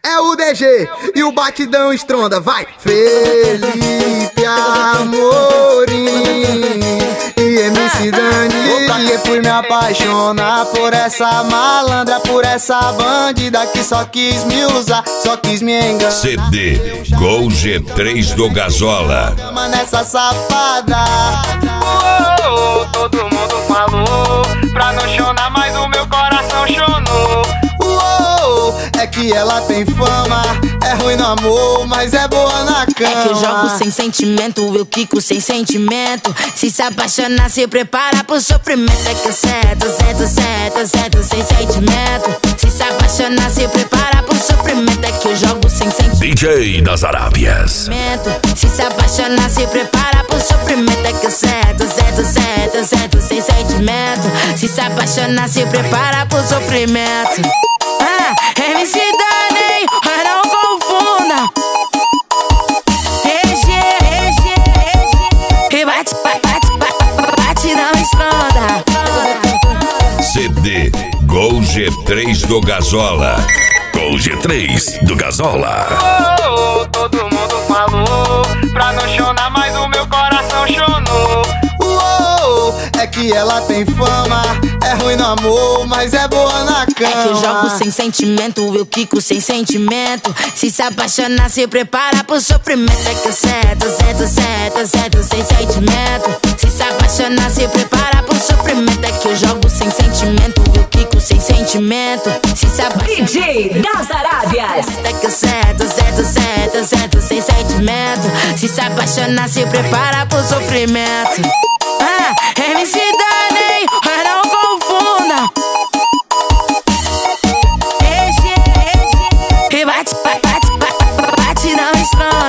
É o DG e o batidão estronda, vai! Felipe Amorim e MC Dani. Eu fui me apaixonar por essa malandra, por essa bandida que só quis me usar, só quis me enganar. CD Gol G3 do Gazola. Chama nessa safada. Todo mundo falou pra não chorar, mas o meu coração chonou. É que ela tem fama, é ruim no amor, mas é boa na cama. É que eu jogo sem sentimento, eu quico sem sentimento. Se apaixonar, se prepara pro sofrimento. É que eu certo sem sentimento. Se apaixonar, se prepara pro sofrimento. É que eu jogo sem sentimento. DJ das Arábias. Se apaixonar, se prepara pro sofrimento. É que eu certo sem sentimento. Se apaixonar, se prepara pro sofrimento. MC Dani, não confunda. E bate, não estronda. CD Gol G3 do Gazola. Gol G3 do Gazola. Todo mundo falou pra não chorar, mas o meu coração chonou. É que ela tem fama, é ruim no amor, mas é boa na cama. É que eu jogo sem sentimento, eu quico sem sentimento. Se apaixonar, se prepara pro sofrimento. É que eu certo sem sentimento. Se apaixonar, se prepara pro sofrimento. É que eu jogo sem sentimento, eu quico sem sentimento. Se apaixonar, DJ das Arábias. é que eu certo sem sentimento. Se apaixonar, se prepara pro sofrimento. MC Dani, não confunda. E bate, não estranha.